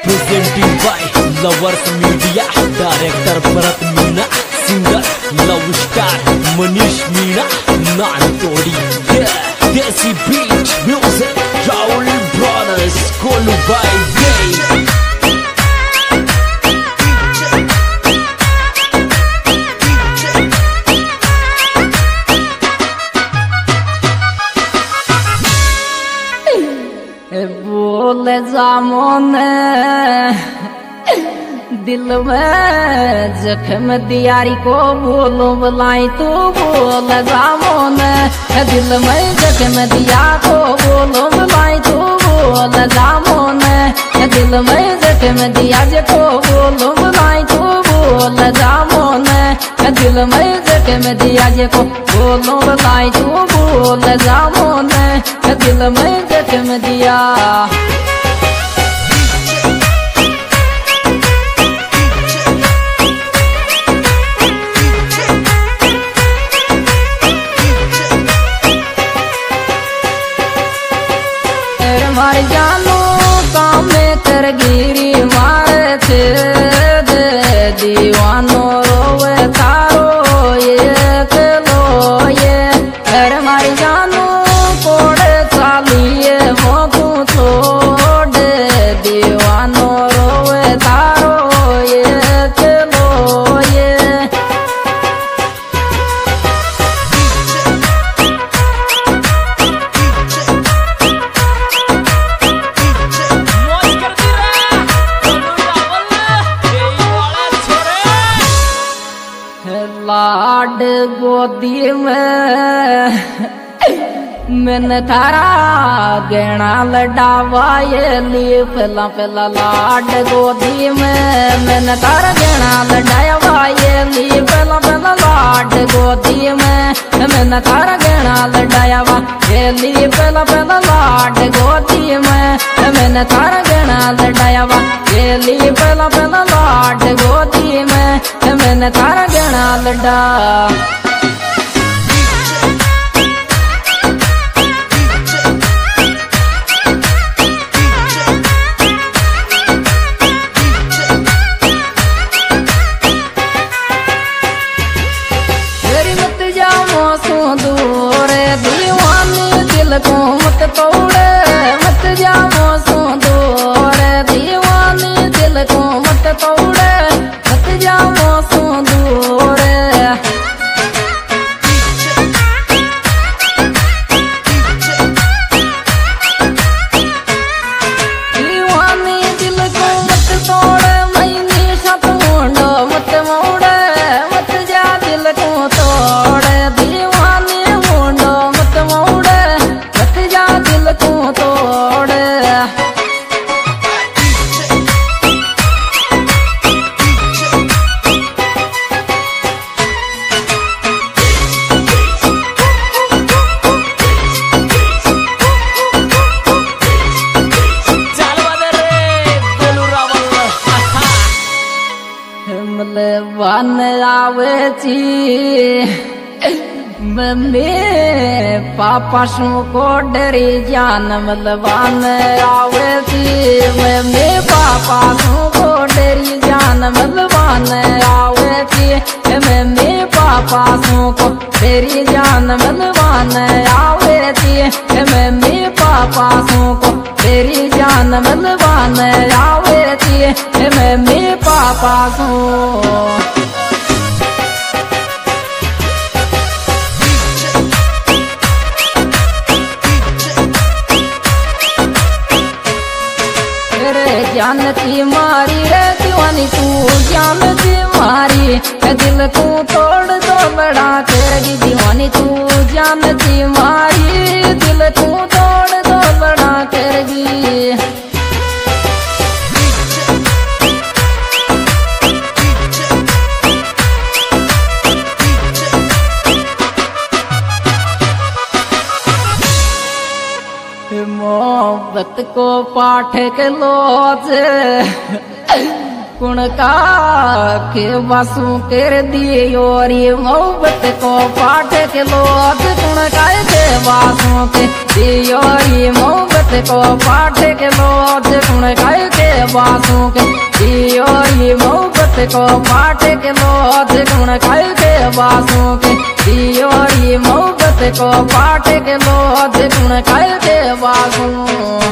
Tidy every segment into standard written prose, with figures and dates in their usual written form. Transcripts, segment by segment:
presenting by Lovers Media, director Bharat Meena, singer Love Star Manish Meena, Nantodi, Desi Beat Music, Raul Brothers, Kolu by Day. बोल जामोन दिल में जख्म दियारी को बोलो बुलाई तू बोल जामोन दिल में जख्म दिया को बोलो बुलाई तू बोल जामोन दिल में जख्म दिया को बोलो बुलाई तू बोल जामोन दिल में जख्म दिया को बोलो बुलाई तू बोल जामोन दिल में जख्म दिया। मार जानो काम में कर गिरी मारे थे दीवानो रोवे तारो ये कलो ये घर मार जानो कोड़े चालिए मोकू छोड़ दीवानो रोवे तारो ये कलो ये लाड गोदी में मैंने थारा गहना लडावा ये लिए पहला पहला लाड गोदी में मैंने थारा गहना लडावा ये लिए पहला पहला लाड गोदी में मैंने थारा गहना लडावा ये लिए पहला पहला लाड गोदी में मैंने थारा गहना लडावा ये लिए पहला पहला लाड गोदी में मैंने थारा गहना लडा। दूर दीवानी दिल को मत तोड़े मत जाओ सो दूर दीवानी दिल को मत तोड़े मत जाओ सो दूर दीवानी दिल को मत तोड़े मैंने साथ मोड़ो मत मोड़े मत जा दिल को तोड़े वन आवे मम्मी पापा शू को डरी जान मलवान आवे मम्मी पापा शू को डरी जान मलवान आवे मम्मी पापा शू को डरी जान मलवान आवे मम्मी पापा शू को डरी जान मलवान आवे मम्मी पापा शू जानती मारी रे दीवानी तू जानती मारी दिल को तोड़ दो बड़ा तेरी दीवानी तू जानती मारी दिल को तोड़ दो बड़ा तेरी मोहब्बत को पाठ के लोज कुण का के वासु कर दिए और ये मोहब्बत को पाठ के लोज कुण का के वासु के दिए और ये मोहब्बत को पाठ के लोज कुण का के बासों के दियोरी मोहब्बत को पाट के लो गुण खाए के बासों के दियोरी मोहब्बत को पाट के लो गुण खाए के बासों।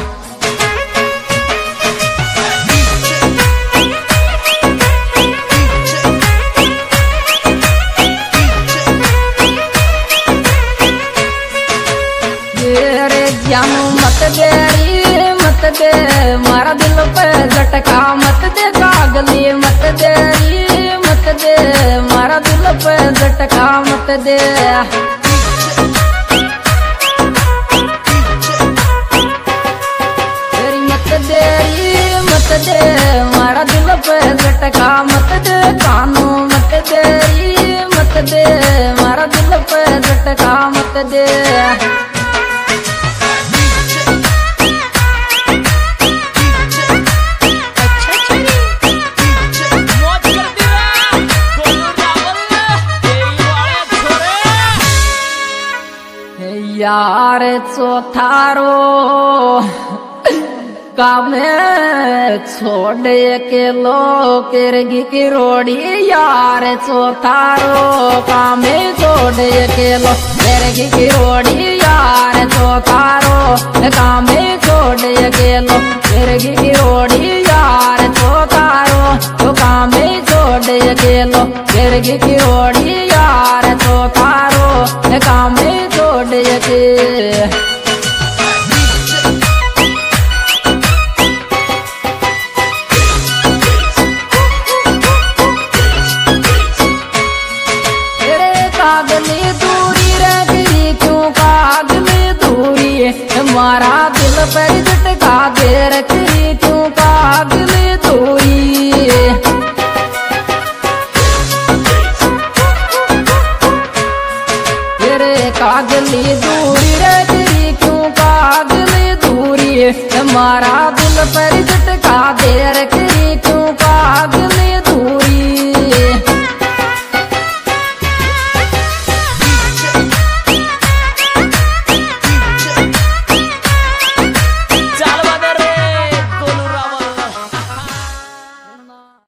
जानू मत दे मारा दिल पे झटका मत दे कागली मत दे मारा दिल पे झटका मत दे। मत दे मारा दिल पे झटका मत दे कानू मत दे मारा दिल पे झटका मत दे। यार चौथारो कामे छोड़ के लो किरगी की रोड़ी यार चौथारो कामे छोड़ के लो किरगी की रोड़ी यार चौथारो कामे छोड़ के लो किरगी की रोड़ी यार चौथारो तो कामे छोड़ के लो किरगी की रोड़ी यार चौथारो कामे छोड़ के। मारा दिल पर झटका दे रखी क्यों कागली दूरी। तेरे कागली दूरी रखी क्यों कागली दूरी मारा दिल पर झटका दे